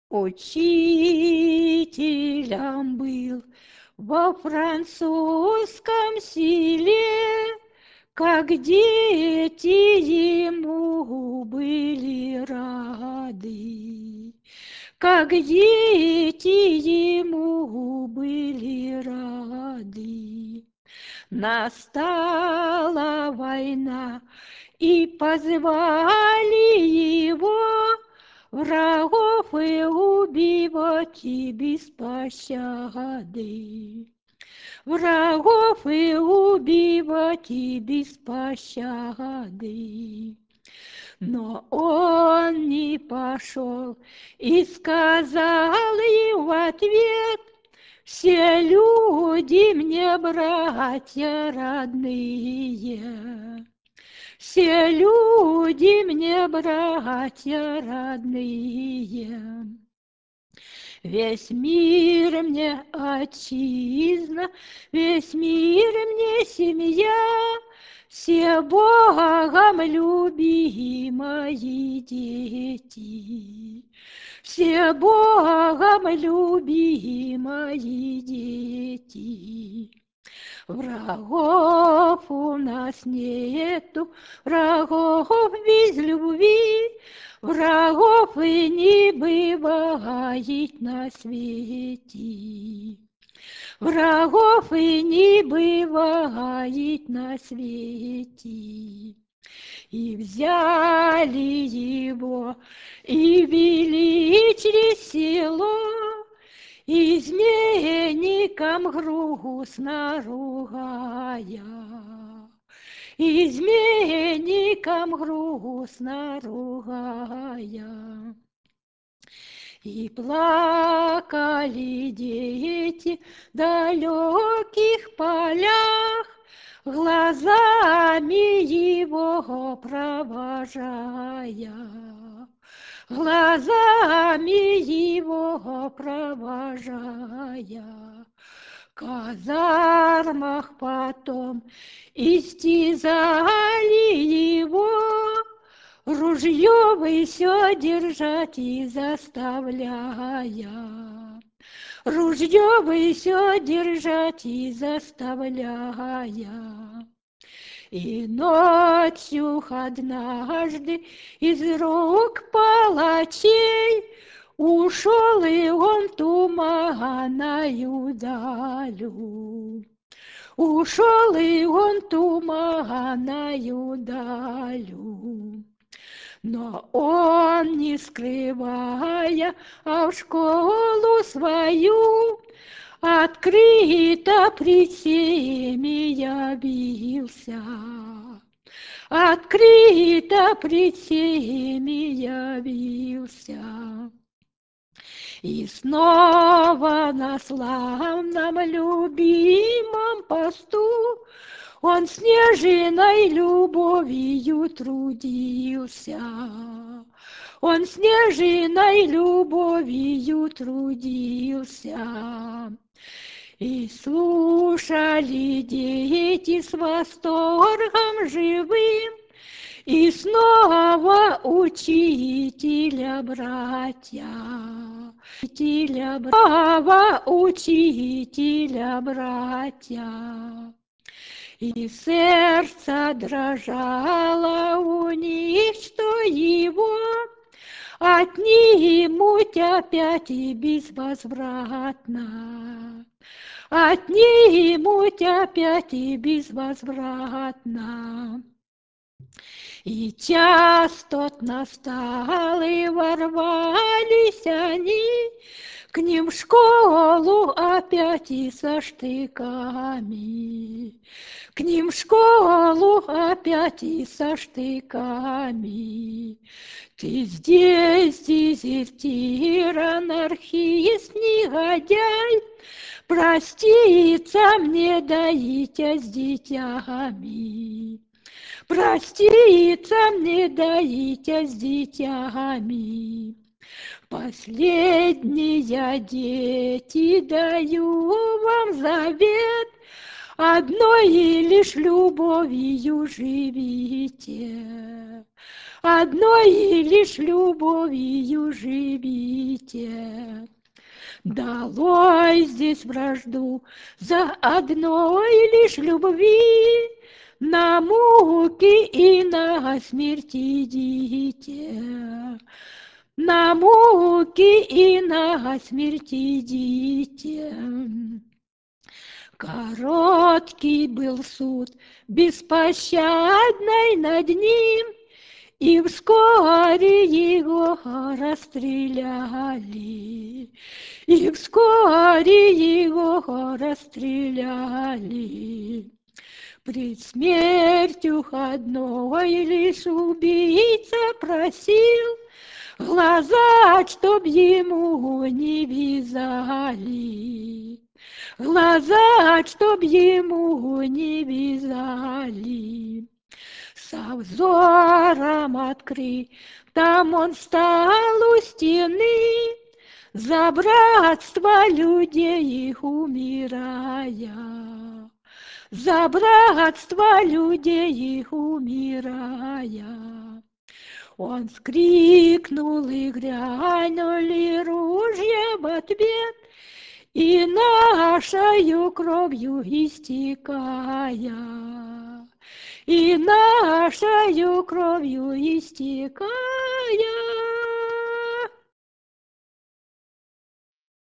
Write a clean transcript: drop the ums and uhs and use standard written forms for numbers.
Учителем был во французском селе, как дети ему были рады, как дети ему были рады. Настала война, и позвали его врагов и убивать и без пощады. Врагов и убивать и без пощады. Но он не пошел и сказал ей в ответ: все люди мне братья родные. Все люди мне братья родные. Весь мир мне отчизна, весь мир мне семья, все Богом любимые дети. Все Богом любимые дети. Врагов у нас нету, врагов без любви, врагов и не бывает на свете. Врагов и не бывает на свете. И взяли его, и вели через село, изменникам грустно ругая. Изменникам грустно ругая. И плакали дети в далеких полях, глазами его провожая. Глазами его провожая. В казармах потом истязали его, ружье вы все держать и заставляя. Ружье вы все держать и заставляя. И ночью однажды из рук палачей ушел и он туманною далю. Ушел и он туманною далю. Но он, не скрывая, а в школу свою открыто пред всеми явился. Открыто пред всеми явился. И снова на славном любимом посту он с нежной любовью трудился. Он с нежной любовью трудился. И слушали дети с восторгом живым, и снова учителя братья. Снова учителя братья. И сердце дрожало у них, что его отнимут опять и безвозвратно. Отнимут опять и безвозвратно. И час тот настал, и ворвались они к ним в школу опять и со штыками. К ним в школу опять и со штыками. Ты здесь дезертир, анархист, негодяй, проститься мне даите с детьми. Проститься мне даите с детьми. Последние дети даю вам завет, одной лишь любовью живите. одной лишь любовью живите. Долой здесь вражду за одной лишь любви, на муки и на смерть идите. На муки и на смерть идите. Короткий был суд беспощадный над ним, и вскоре его расстреляли. И вскоре его расстреляли. Пред смертью одной лишь убийца просил глаза, чтоб ему не вязали. Глаза, чтоб ему не вязали. Со взором открыт, там он стал у стены, за братство людей их умирая. За братство людей их умирая. Он вскрикнул, и грянули ружья в ответ, и нашою кровью истекая, и нашою кровью истекая,